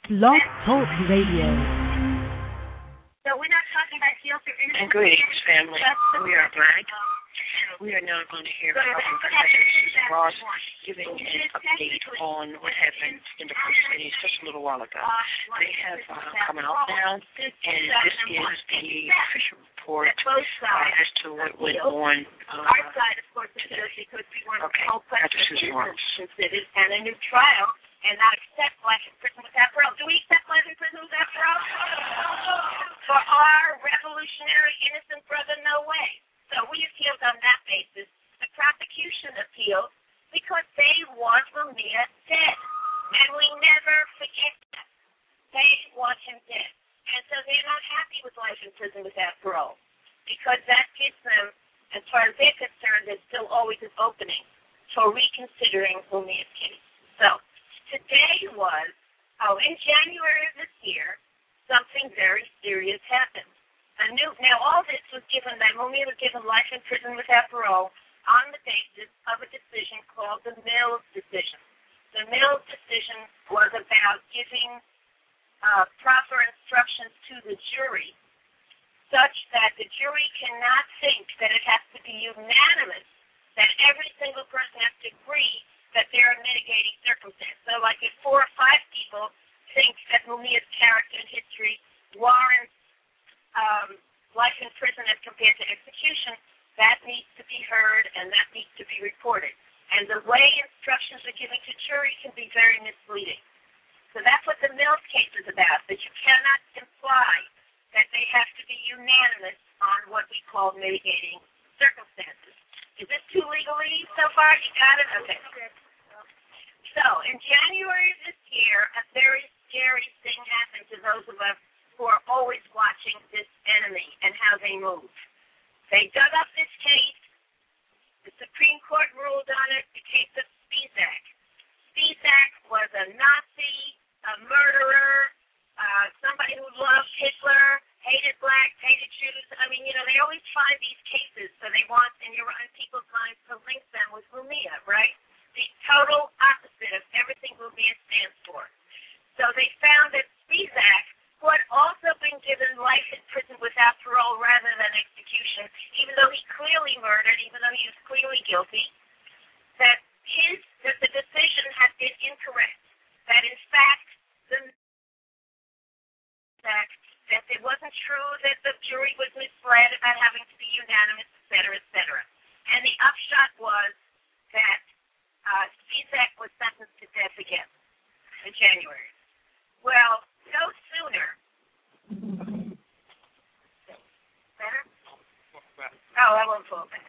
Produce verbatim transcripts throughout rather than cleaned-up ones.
Blog Talk Radio. So we're not talking about guilt or innocence. And greetings, family. We are black. We are now going to hear from Professor Susan Ross giving an update on what happened in the first cities just a little while ago. They have uh, come out now, and this is the official report uh, as to what went on. Uh, Our side, of course, is because we want to okay. hold Doctor Susan Ross. considered and a new trial and not accept life in prison without parole. Do we accept life in prison without parole? For our revolutionary innocent brother, no way. So we appealed on that basis. The prosecution appealed because they want Mumia dead. And we never forget that. They want him dead. And so they're not happy with life in prison without parole because that gives them, as far as they're concerned, there's still always an opening for reconsidering Mumia's case. So today was, oh, in January of this year, something very serious happened. A new, now, all this was given, that Mumia was given life in prison without parole on the basis of a decision called the Mills decision. The Mills decision was about giving uh, proper instructions to the jury such that the jury cannot think that it has to be unanimous, that every single person has to agree that there are mitigating circumstances. So, like if four or five people think that Mumia's character and history warrants Um, life in prison as compared to execution, that needs to be heard and that needs to be reported. And the way instructions are given to jury can be very misleading. So that's what the Mills case is about, that you cannot imply that they have to be unanimous on what we call mitigating circumstances. Is this too legalese so far? You got it? Okay. So in January of this year, a very scary thing happened to those of us who are always watching this enemy and how they move. They dug up this case. The Supreme Court ruled on it, the case of Spisak. Spisak was a Nazi, a murderer, uh, somebody who loved Hitler, hated blacks, hated Jews. I mean, you know, they always find these cases, so they want in, your, in people's minds to link them with Mumia, right? The total opposite of everything Mumia stands for. So they found that Spisak, who had also been given life in prison without parole rather than execution, even though he clearly murdered, even though he was clearly guilty, that his that the decision had been incorrect. That in fact, the fact that it wasn't true that the jury was misled about having to be unanimous, et cetera, et cetera. And the upshot was that uh, Spisak was sentenced to death again in January. Well, no sooner. Better? Oh, I won't fall back.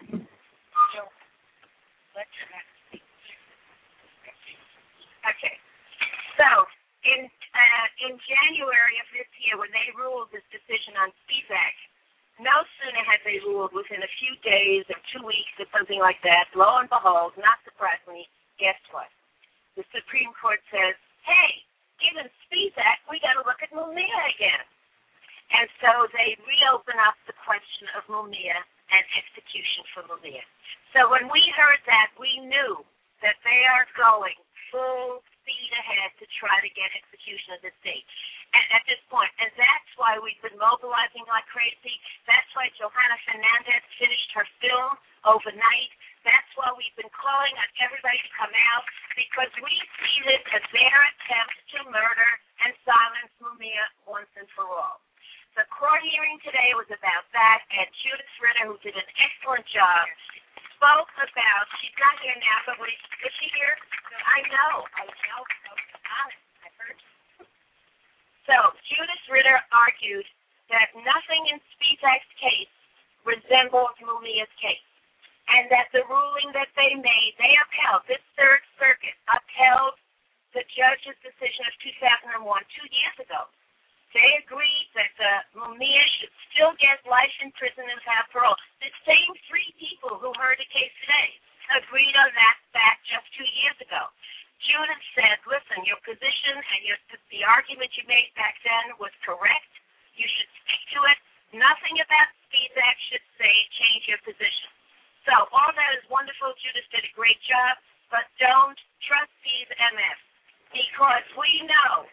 Okay. So, in uh, in January of this year, when they ruled this decision on Spisak, no sooner had they ruled within a few days or two weeks or something like that, lo and behold, not surprisingly, guess what? The Supreme Court says, hey, given Spisak, we got to look at Mumia again. And so they reopen up the question of Mumia and execution for Mumia. So when we heard that, we knew that they are going full speed ahead to try to get execution at this date. And at this point. And that's why we've been mobilizing like crazy. That's why Johanna Fernandez finished her film overnight. That's why we've been calling on everybody to come out, because we see this as their attempt to murder and silence Mumia once and for all. The court hearing today was about that, and Judith Ritter, who did an excellent job, spoke about, she's not here now, but was she here? I know, I know, I heard. So Judith Ritter argued that nothing in Spisak's case resembles Mumia's case, and that the ruling that they made, they upheld, this Third Circuit upheld the judge's decision of two thousand one, two years ago. They agreed that uh, Mumia should still get life in prison without parole. The same three people who heard the case today agreed on that fact just two years ago. Judith said, listen, your position and your, the argument you made back then was correct. You should stick to it. Nothing about Spisak should say change your position. So all that is wonderful. Judith did a great job, but don't trust these M F, because we know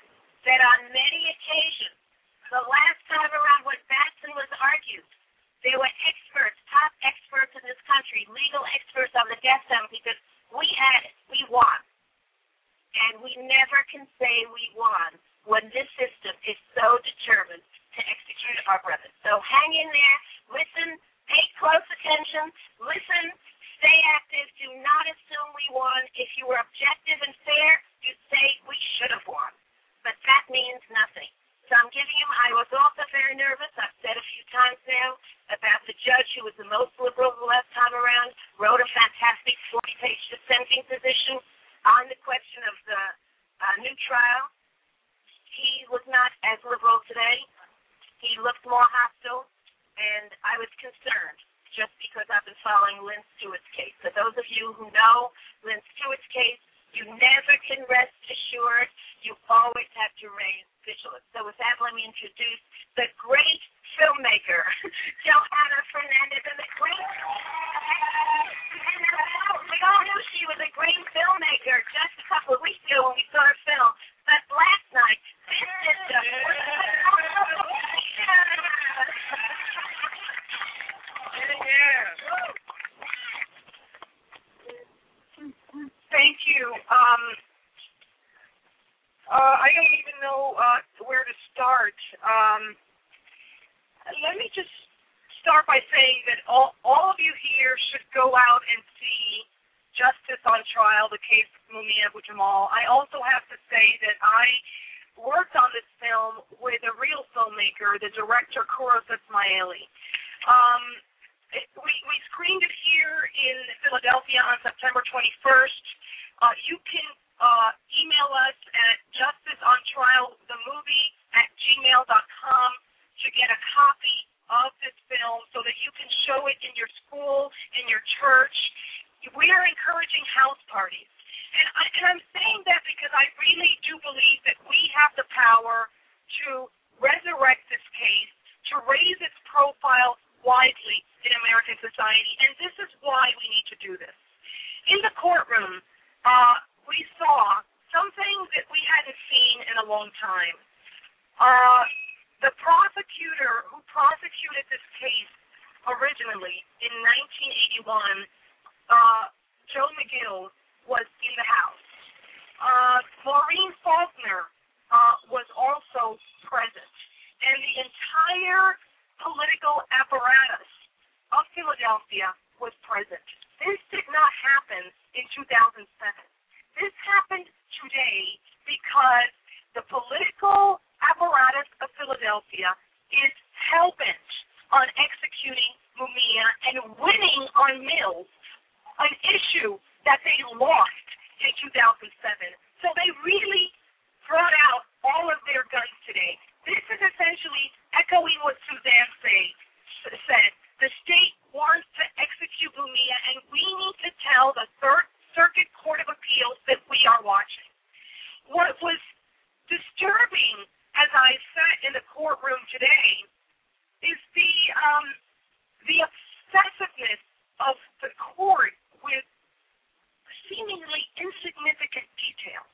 that on many occasions, the last time around when Batson was argued, there were experts, top experts in this country, legal experts on the death penalty, because we had it, we won. And we never can say we won when this system is so determined to execute our brothers. So hang in there, listen, pay close attention, listen, stay active, do not assume we won. If you were objective and fair, you'd say we should have won. But that means nothing. So I'm giving him, I was also very nervous, I've said a few times now, about the judge who was the most liberal the last time around, wrote a fantastic forty-page dissenting position on the question of the uh, new trial. He was not as liberal today. He looked more hostile, and I was concerned just because I've been following Lynn Stewart's case. For those of you who know Lynn Stewart's case, you never can rest assured. You always have to raise vigilance. So with that, let me introduce the great filmmaker, Johanna Fernandez, and the great, we all knew she was a great filmmaker just a couple of weeks ago when we saw her film. But last night, this is the Thank you. Um, uh, I don't even know uh, where to start. Um, let me just start by saying that all, all of you here should go out and see Justice on Trial, the case of Mumia Abu-Jamal. I also have to say that I worked on this film with a real filmmaker, the director, Kouros Ismaili. Um, it, we, we screened it here in Philadelphia on September twenty-first. Uh, you can uh, email us at justiceontrialthemovie at gmail dot com to get a copy of this film so that you can show it in your school, in your church. We are encouraging house parties. And, I, and I'm saying that because I really do believe that we have the power to resurrect this case, to raise its profile widely in American society, and this is why we need to do this. In the courtroom, uh, we saw something that we hadn't seen in a long time. Uh, the prosecutor who prosecuted this case originally in nineteen eighty-one, uh, Joe McGill, was in the house. Uh, Maureen Faulkner uh, was also present, and the entire political apparatus of Philadelphia was present. This did not happen in two thousand seven. This happened today because the political apparatus of Philadelphia is hell-bent on executing Mumia and winning on Mills, an issue that they lost in two thousand seven. So they really brought out all of their guns today. This is essentially echoing what Suzanne say, said. The state wants to execute Mumia, and we need to tell the Third Circuit Court of Appeals that we are watching. What was disturbing as I sat in the courtroom today is the um, the obsessiveness of the court with seemingly insignificant details.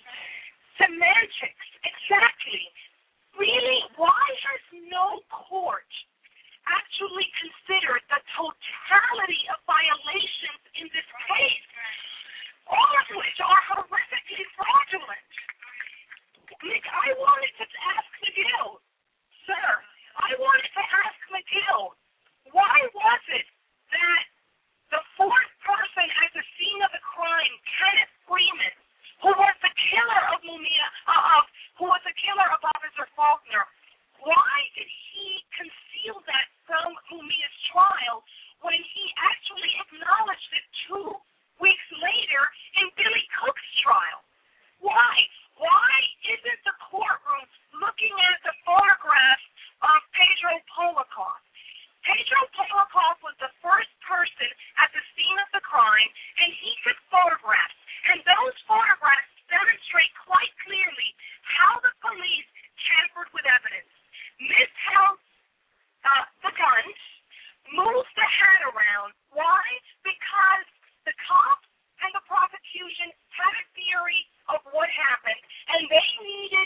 Semantics, exactly. Really, why has no court actually considered the totality of violations in this case, all of which are horrifically fraudulent? Nick, I wanted to ask McGill, sir, I wanted to ask McGill, why was it that the fourth person at the scene of the crime, Kenneth Freeman, who was the killer of Mumia, uh, of, who was the killer of Officer Faulkner, why did he conceal that from Mumia's trial when he actually acknowledged it two weeks later in Billy Cook's trial? Why? Why isn't the courtroom looking at the photographs of Pedro Polikoff? Pedro Polikoff was the first person at the scene of the crime, and he took photographs. And those photographs demonstrate quite clearly how the police tampered with evidence, mishandled uh, the guns, moved the hat around. Why? Because the cops and the prosecution had a theory of what happened, and they needed the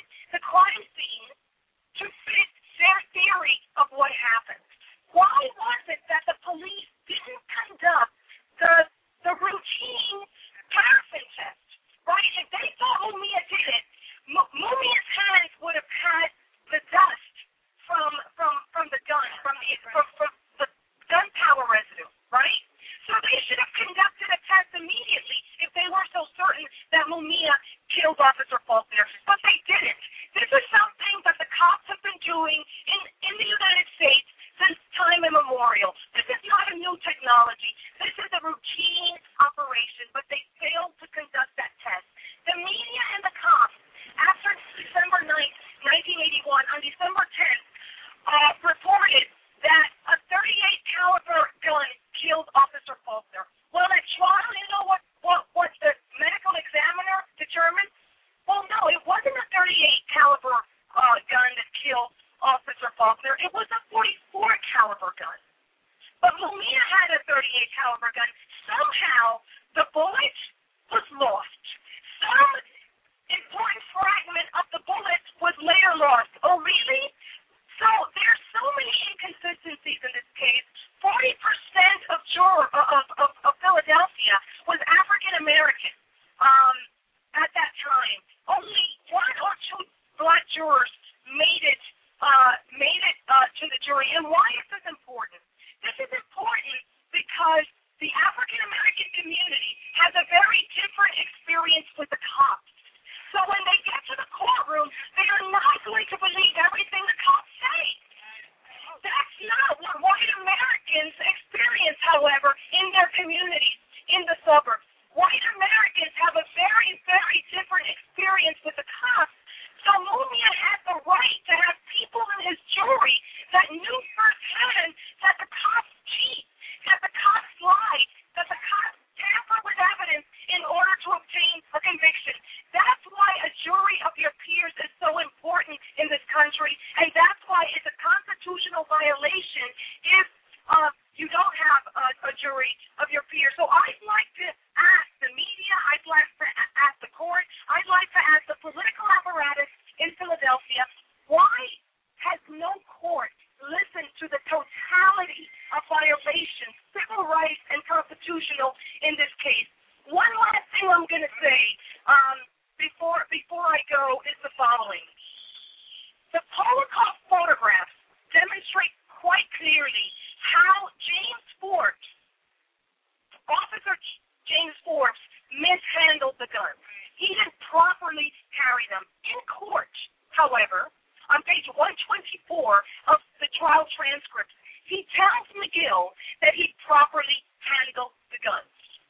crime scene to fit their theory of what happened. Why was it that the police didn't conduct the the routine paraffin test, right? If they thought Mumia did it, M- Mumia's hands would have had the dust from from from the gun, from the from, from the gunpowder residue, right? So they should have conducted a test immediately if they were so certain that Mumia killed Officer Faulkner, but they didn't. This is something that the cops have been doing in, in the United States since time immemorial. This is not a new technology. This is a routine operation, but they failed to conduct that test. The media and the cops, after December ninth, nineteen eighty-one, on December tenth, uh, reported that a thirty-eight caliber gun killed Officer Faulkner. Well, at trial, you know what, what, what the medical examiner determined? Well, no, it wasn't a thirty-eight caliber uh, gun that killed Officer Faulkner. It was a forty-four caliber gun. But Mumia had a thirty-eight caliber gun. Somehow, the bullet was lost. Some important fragment of the bullet was later lost. Oh, really? So there's so many inconsistencies in this case. Forty percent of juror of, of, of Philadelphia was African American um, at that time. Only one or two black jurors made it uh, made it uh, to the jury. And why is this important? This is important because the African American community has a very different experience with the cops. So when they get to the courtroom, they are not going to believe everything the cops say. That's not what white Americans experience, however, in their communities, in the suburbs. White Americans have a very, very different experience with the cops. So Mumia had the right to have people in his jury that knew firsthand that the cops cheat, that the cops lie, that the cops tamper with evidence in order to obtain a conviction. That's why a jury of your peers is so important in this country, and that's why it's a constitutional violation if uh, you don't have a, a jury of your peers. So I'd like to ask the media, I'd like to ask the court, I'd like to ask the political apparatus in Philadelphia, why has no court listened to the totality of violations, civil rights and constitutional, in this case? One last thing I'm going to say um, before before I go is the following. The Polikoff photographs demonstrate quite clearly how James Forbes, Officer James Forbes, mishandled the guns. He didn't properly carry them. In court, however, on page one twenty-four of the trial transcripts, he tells McGill that he properly handled the guns.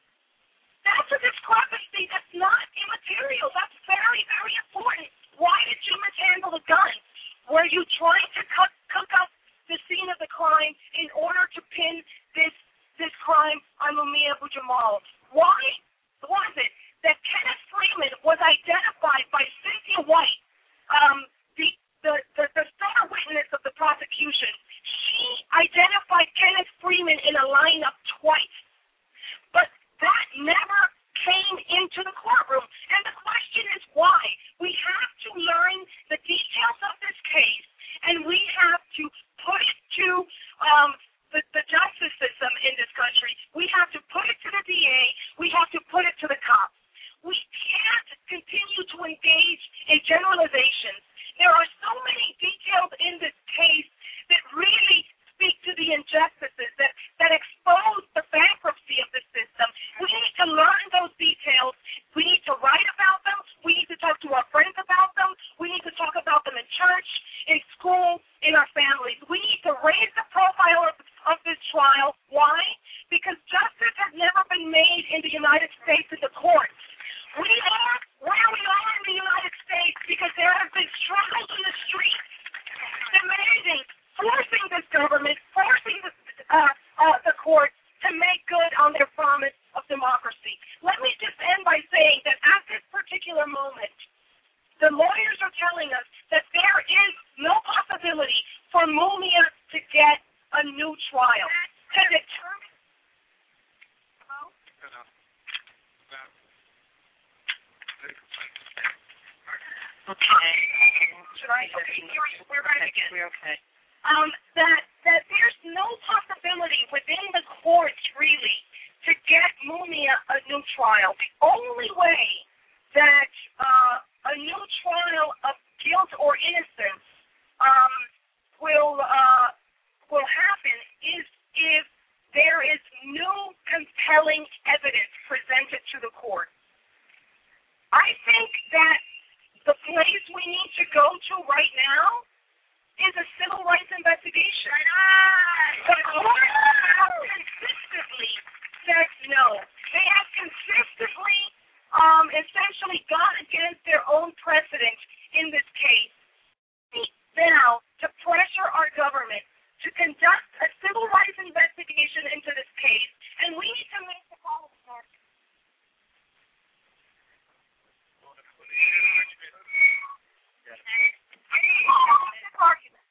That's a discrepancy. That's not immaterial. That's very, very important. Why did you mishandle the guns? Were you trying to cut, cook up the scene of the crime in order to pin this this crime on Mumia Abu-Jamal? Why was it that Kenneth Freeman was identified by Cynthia White, um, the, the, the, the star witness of the prosecution? She identified Kenneth Freeman in a lineup twice. But that never came into the courtroom. And the question is why? We have to learn the details of this case, and we have to put it to um, the, the justice system in this country. We have to put it to the D A. We have to put it to the cops. We can't continue to engage in generalizations. There are so many details in this case that really speak to the injustices, that, that expose the bankruptcy of the system. We need to learn those details. We need to write about them. We need to talk to our friends about them. We need to talk about them in church, in school, in our families. We need to raise the profile of, of this trial. Why? Because justice has never been made in the United States in the courts. We are where we are in the United States because there have been struggles in the streets demanding, forcing this government, forcing the, uh, uh, the courts to make good on their promise of democracy. Let me just end by saying that at this particular moment, the lawyers are telling us that there is no possibility for Mumia to get a new trial. To determine. Okay. Should I? Okay, we're, we're right again. We're okay. Um, that that there's no possibility within the courts really to get Mumia a new trial. The only way that uh, a new trial of guilt or innocence um, will uh, will happen is if there is new compelling evidence presented to the court. I think that the place we need to go to right now is a civil rights investigation. The court has consistently said no. They have consistently um, essentially gone against their own precedent in this case. Now, to pressure our government to conduct a civil rights investigation into this case, and we need to make the call. Argument.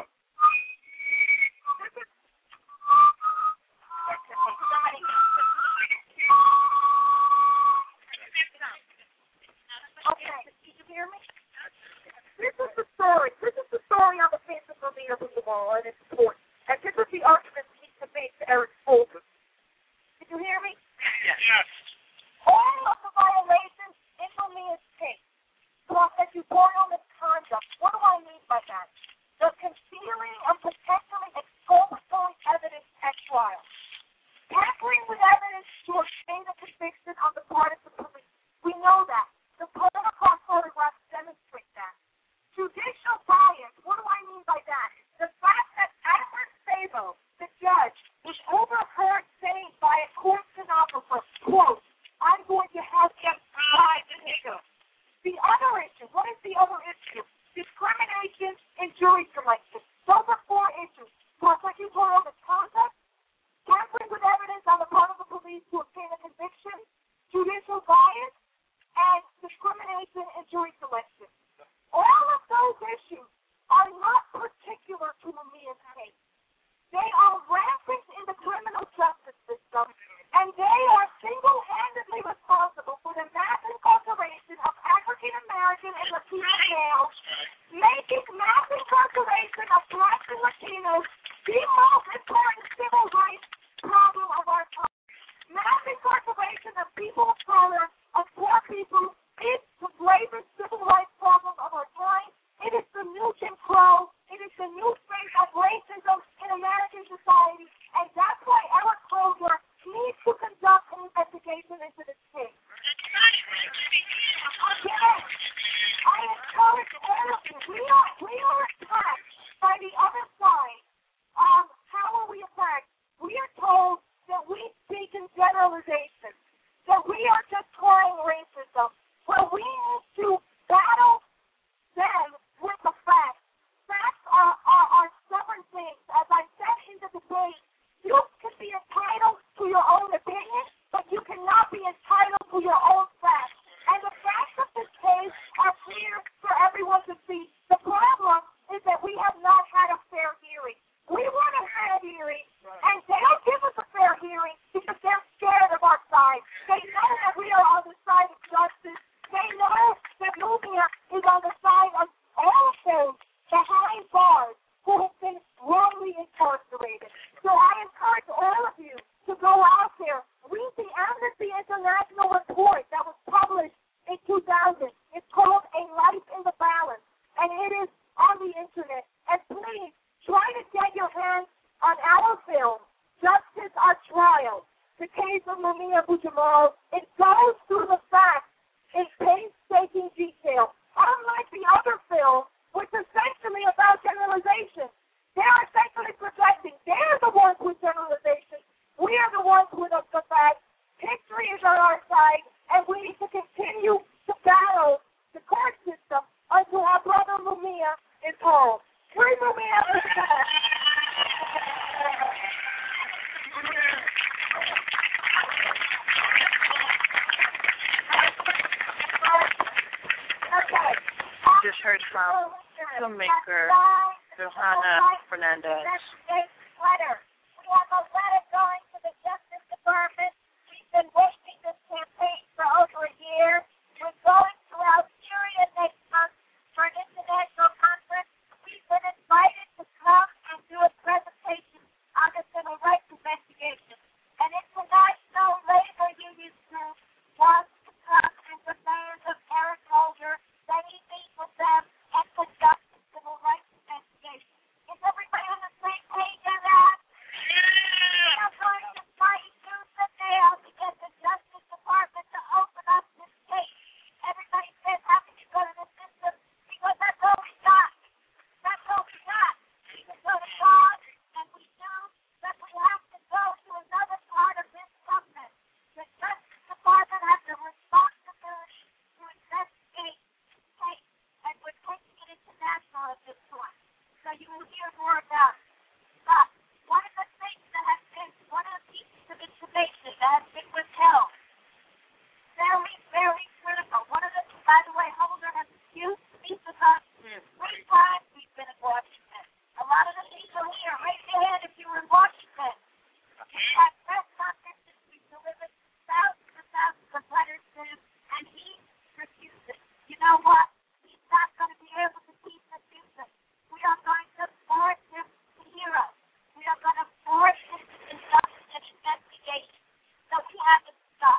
Okay, did you hear me? This is the story. This is the story on the face of Mumia Abu-Jamal and its court. And this is the argument he needs to make to Eric Holder. Did you hear me? Yes. yes. All of the violations in Mumia's case, prosecutorial misconduct. What do I mean by that? The concealing of potentially exculpatory evidence at trial. Tampering with evidence to obtain a conviction on the part of the police. We know that. The protocol photographs demonstrate that. Judicial bias. What do I mean by that? The fact that Edward Sabo, the judge, was overheard saying by a court stenographer, quote, I'm going to have him try the nigger. The other issue, what is the other issue? Discrimination and jury selection. Those are four issues. Prosecutorial misconduct, tampering with evidence on the part of the police to obtain a conviction, judicial bias, and discrimination and jury selection. All of those issues are not particular to Mumia's case. They are rampant in the criminal justice system, and they are single-handedly responsible for the mass incarceration of African American and Latino males, making mass incarceration of Blacks and Latinos the most important civil rights problem of our time. Mass incarceration of people of color, of poor people, is the gravest civil rights problem of our time. It is the new Jim Crow. It is the new face of racism in American society, and that's why Eric Holder needs to conduct an investigation into this case. Again, I encourage all of you. We are, we are attacked by the other side. Um, how are we attacked? We are told that we speak in generalization, that we are just crying racism. Well, we need to battle them with the facts. Facts are, are, are stubborn things. As I said in the debate, you can be entitled to your own opinion, but you cannot be entitled to your own facts. And the facts of this case are clear for everyone to see. The problem is that we have not had a fair hearing. We want to have a hearing, and they don't give us a fair hearing because they're scared of our side. They know that we are on the side of justice. They know that Mumia is on the side of all those behind bars who have been wrongly incarcerated. So I encourage all of you to go out there, read the Amnesty International report that was published in two thousand. It's called A Life in the Balance, and it is on the internet. And please, try to get your hands on our film, Justice Our Trial, the case of Mumia Abu-Jamal. It goes through the facts in painstaking detail. Unlike the other film, which is essentially about generalization, they're essentially projecting. They're the ones with generalization. We are the ones with the facts. History is on our side, and we need to continue to battle the court system until our brother Mumia is home. Free Mumia Abu-Jamal. Just heard from filmmaker Johanna Fernandez. Letter. We have a letter going to the Justice Department. We've been waging this campaign for over a year. We're going to Algeria next month for an international Three times we've been in Washington. A lot of the people here, raise your hand if you were in Washington. We've had press conferences, we've delivered thousands and thousands of letters to him, and he refused it. You know what? He's not going to be able to keep refusing. We are going to force him to hear us. We are going to force him to conduct an investigation. So he has to stop.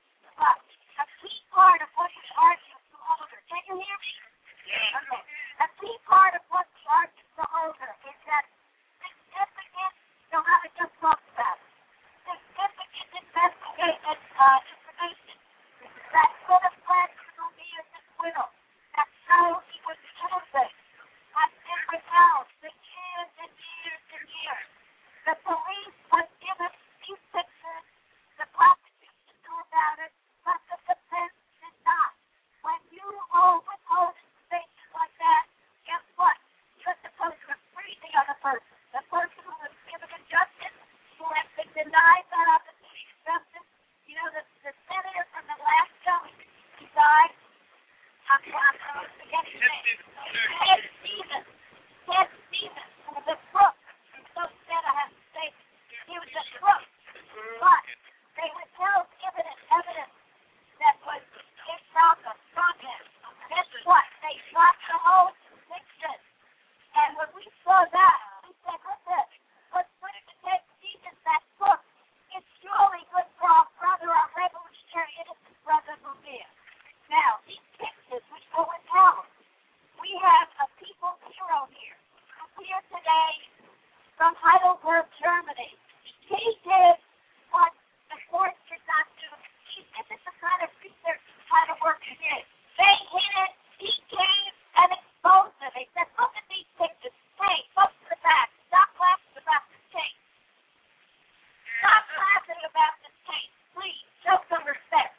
But a key part of what we argue to Holder, can you hear me? Yeah. Okay. A key part of what we argue to Holder is that significant, no matter just talk about it, significant investigative uh, information that could have led to Lumia's acquittal, that shows he was innocent, has been withheld for years and years and years. The police was given these pictures, the prosecution knew about it, but the defense did not. When you all withhold information like that, guess what? You're supposed to free the other person, the person who was given a justice, who has been denied that opportunity of justice. You know, the, the senator from Alaska, he died. I'm, I'm forgetting his name. Ted Stevens. Ted Stevens, who was a crook. I'm so sad I have to say this. He was a crook. But they withheld evidence, evidence that was improper from him. Guess what? They dropped the whole conviction. And when we saw that, we said, listen, what's good to Ted Stevens, that book, it's surely good for our brother, our revolutionary innocent brother, Lumia. Now, these pictures, which were withheld, we have a people's hero here, who's here today from Heidelberg, Germany. He did what the court did not do. He, this is the kind of research Heidelberg did. They hid it, he came and exposed it. They said, look at these pictures. Hey, look to the back. Stop laughing about this case. Stop laughing about this case. Please, show some respect.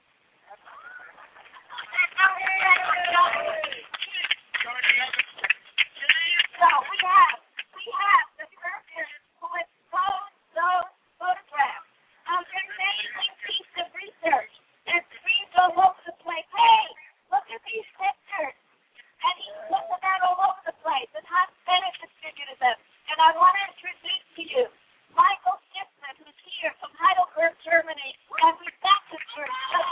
So we have, we have the person who exposed those photographs of an amazing piece of research and screamed all over the place, hey, look at these pictures. And he put them out all over the place, and Hans Bennett distributed them. And I want to introduce to you Michael Schiffman, who's here from Heidelberg, Germany, and we've got to church.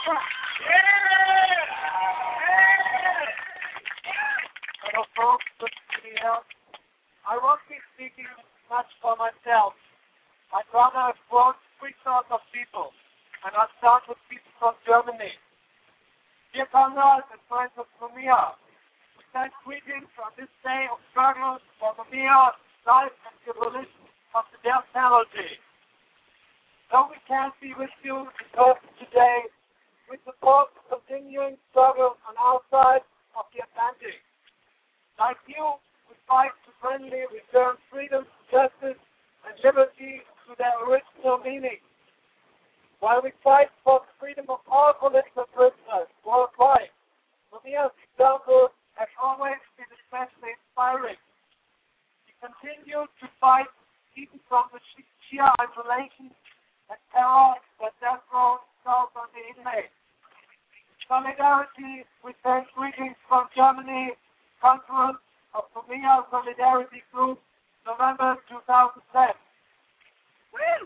Hello, folks. Good to be here. I won't be speaking much for myself. I'd rather quote three sorts of people, and I'll start with people from Germany. Dear comrades and friends of Lumia, we send greetings on this day of struggle for Lumia's life and the abolition of the death penalty. Though we can't be with you in person today, we support the continuing struggle on our side of the Atlantic. Like you, we fight to friendly return freedom, justice, and liberty to their original meaning. While we fight for the freedom of all political prisoners worldwide, Lumia's example has always been especially inspiring. We continue to fight even from the sheer isolation and terror that death row throws on the inmates. Solidarity, we send greetings from Germany, Conference of Lumia Solidarity Group, November two thousand ten. Woo!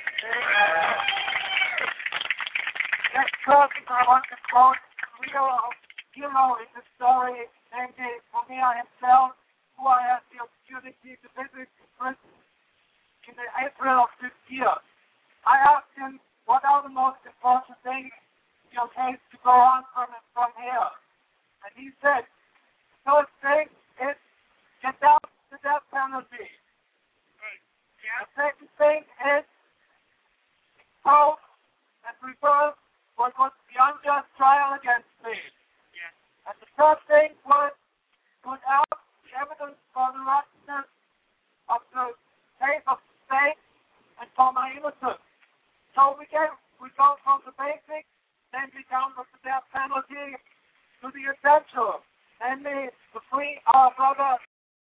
Next person I want to quote, real hero in the story, namely Lumia himself, who I had the opportunity to visit in prison in April of this year. I asked him, what are the most important things in your case to go on from, from here? And he said, first thing is get down the death penalty. Right. Yeah. The second thing is expose and reverse what was the unjust trial against me. Yeah. And the third thing was put out the evidence for the righteousness of the case of the state and for my innocence. So we get we go from the basics, then we down with the death penalty to the essential. Namely, to free our brother.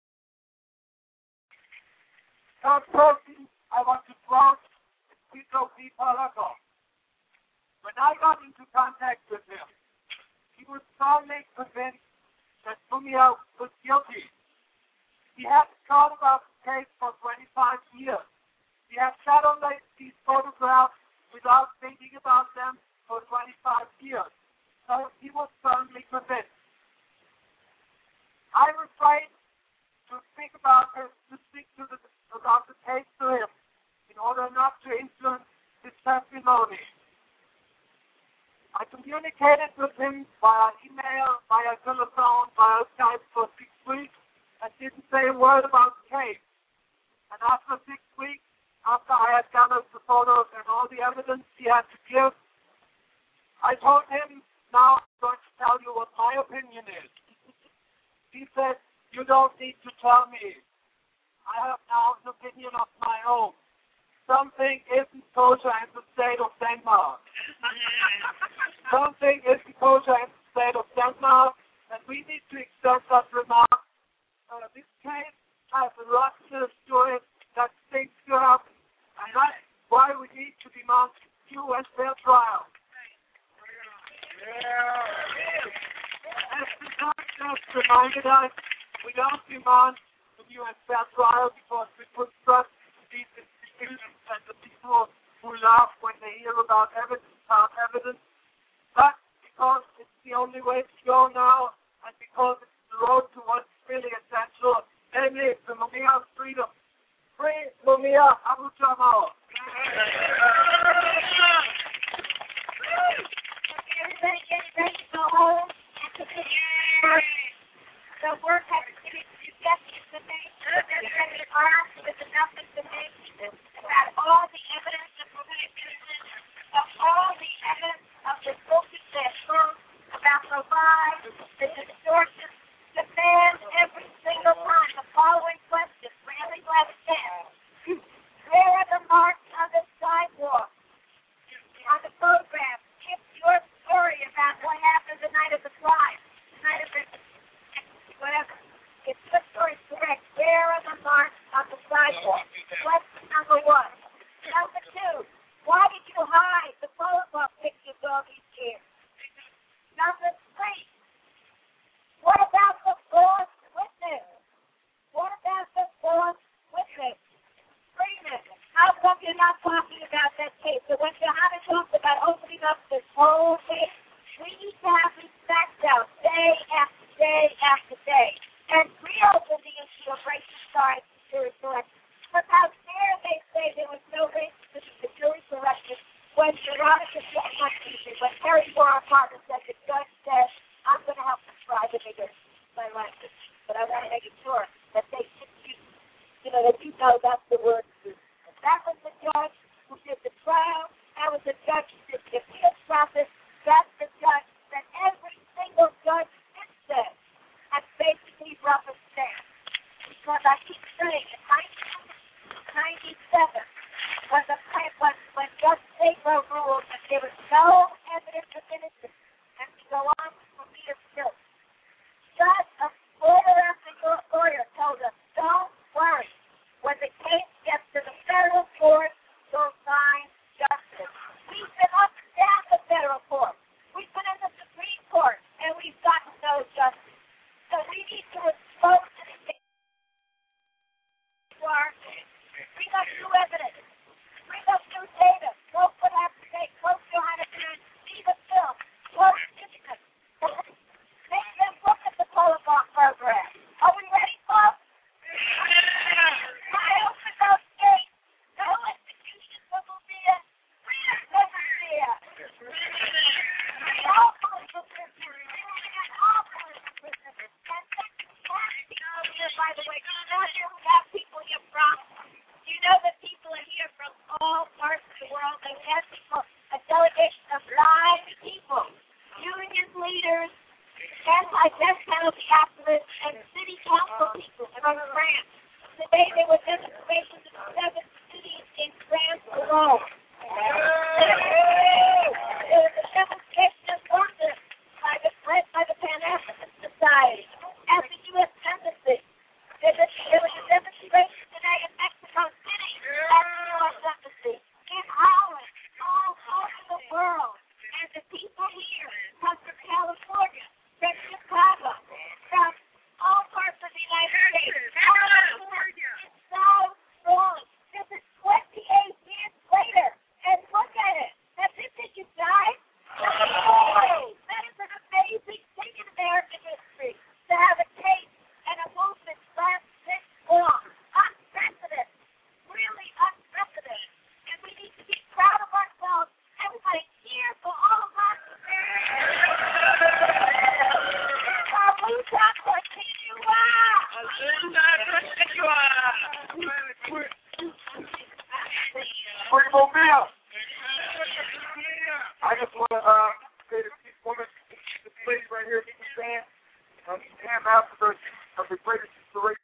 Third person I want to quote is Tito P. Palako. When I got into contact with him, he was strongly convinced that Mumia was guilty. He had thought about the case for twenty-five years. He had sat on these photographs without thinking about them for twenty-five years. So he was firmly convinced. I refrained to speak about her, to speak to the, about the case to him in order not to influence his testimony. I communicated with him via email, via telephone, via Skype for six weeks and didn't say a word about the case. And after six weeks, after I had gathered the photos and all the evidence he had to give, I told him, now I'm going to tell you what my opinion is. He said, you don't need to tell me. I have now an opinion of my own. Something isn't kosher in the state of Denmark. Something isn't kosher in the state of Denmark, and we need to accept that remark. Uh, this case has a lot to it that things to happen, and that's why we need to demand due and fair trial. As the judge just reminded us, we don't demand a due and fair trial because we put trust in these institutions and the people who laugh when they hear about evidence, about evidence, but because it's the only way to go now, and because it's the road to what's really essential, namely the Mumia's freedom. Free Mumia Abu Jamal. Everybody get ready to go home. The work has to be discussed today. Everybody armed with enough information about all the evidence of of all the evidence of the focus that proves about the lies, the distortions, demand every single time the following question. Really glad to say. Where are the marks on the sidewalk? On the photograph, give your story about what happened the night of the crime, the night of the whatever. If your story is correct, where are the marks on the sidewalk? Question number one. Number two, why did you hide the photograph pictures of these years? Number three, what about the fourth witness? What about the fourth witness? Freeman, how come you're not talking about that case? So when Johanna talks about opening up this whole case, we need to have these facts out day after day after day. And reopen the issue of racist science and jury selection. But how dare they say there was no racism in the jury selection when Veronica when Terry Warren-Partner said the judge said, I'm going to help them try the nigger my language. But I want to make it sure that they should, you know, that you know that's the word to use. That was the judge who did the trial. That was the judge who did the appeals process. That's the judge that every single judge did say. And basically rubber stamp. Because I keep saying in nineteen ninety-seven, when the when, when Judge Saber ruled that there was no evidence of innocence, and to go on for me is guilt. Judge, a lawyer after lawyer told us, don't worry. When the case gets to the federal court, you'll find justice. We've been up and down the federal court. We've been in the Supreme Court, and we've gotten no justice. So we need to expose to the case. Bring up new evidence. Bring up new data. Go put out the date. Go Johannesburg. See the film. Go certificates. Make them look at the Polifon program. Are we ready, folks? I open those gates. No institution will be a freedom never there. All political prisoners. All political prisoners. By the way, you know here we have people here from, you know that people are here from all parts of the world. They have people, a delegation of live people, union leaders, anti-death penalty activists, and city council people from France. Today there were demonstrations in seven cities in France alone. There was a demonstration in London by the, led by the Pan-African Society at the U S Embassy. There was of the greatest inspiration.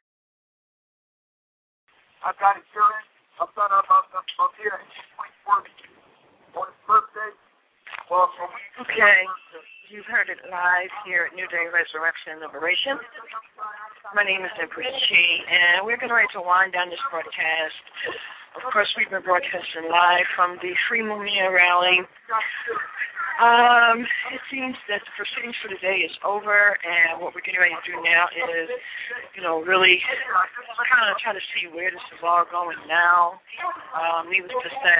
I've got insurance. I've done up up up up here in twenty-four on his birthday. Well, from Okay, you've heard it live here at New Day Resurrection and Liberation. My name is Empress Chi, and we're getting ready to wind down this broadcast. Of course, we've been broadcasting live from the Free Mumia rally. Um, it seems that the proceedings for the day is over, and what we're getting ready to do now is, you know, really kind of try to see where this is all going now. Um, needless to say,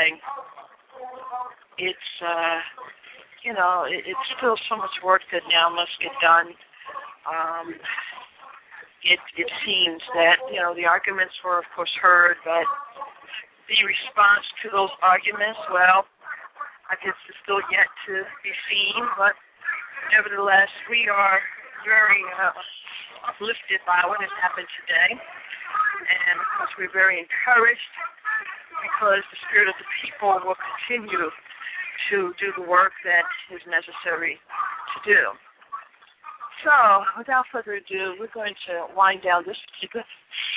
it's, uh, you know, it, it's still so much work that now must get done. Um, it, it seems that, you know, the arguments were, of course, heard, but the response to those arguments, well, I guess it's still yet to be seen, but nevertheless, we are very uh, uplifted by what has happened today. And, of course, we're very encouraged because the spirit of the people will continue to do the work that is necessary to do. So, without further ado, we're going to wind down this particular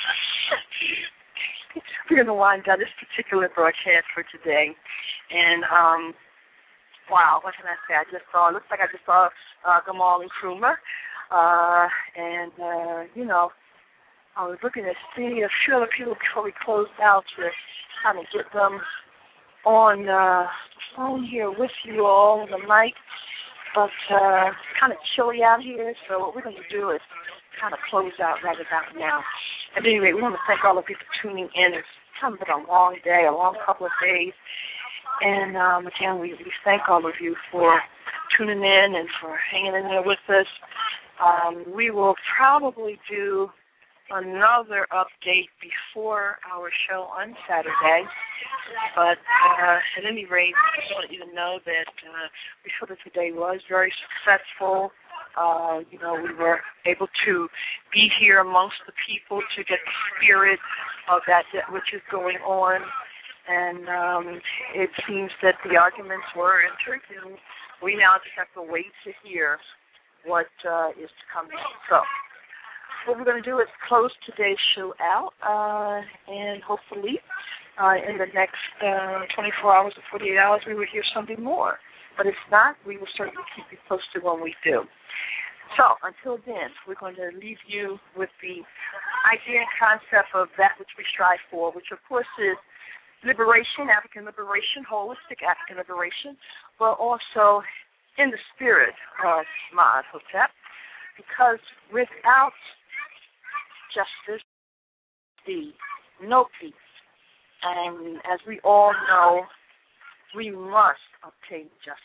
we're going to wind down this particular broadcast for today. And, um, wow, what can I say? I just saw, it looks like I just saw uh, Gamal and Krumer. Uh, and, uh, you know, I was looking to see a few other people before we closed out to kind of get them on uh, the phone here with you all on the mic. But uh, it's kind of chilly out here, so what we're going to do is kind of close out right about now. At any rate, we want to thank all of you for tuning in. It's kind of been a long day, a long couple of days. And, um, again, we, we thank all of you for tuning in and for hanging in there with us. Um, we will probably do another update before our show on Saturday. But uh, at any rate, I just want you to know that uh, we feel that today was very successful. Uh, you know, we were able to be here amongst the people to get the spirit of that, that which is going on. And um, it seems that the arguments were entered, and we now just have to wait to hear what uh, is to come next. So what we're going to do is close today's show out, uh, and hopefully uh, in the next uh, twenty-four hours or forty-eight hours we will hear something more. But if not, we will certainly keep you posted when we do. So until then, we're going to leave you with the idea and concept of that which we strive for, which of course is liberation, African liberation, holistic African liberation, but also in the spirit of Ma'at Hotep, because without justice, the no peace. And as we all know, we must obtain justice.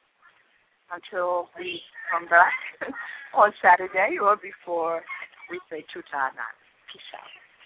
Until we come back on Saturday or before we say Tutanat. Peace out.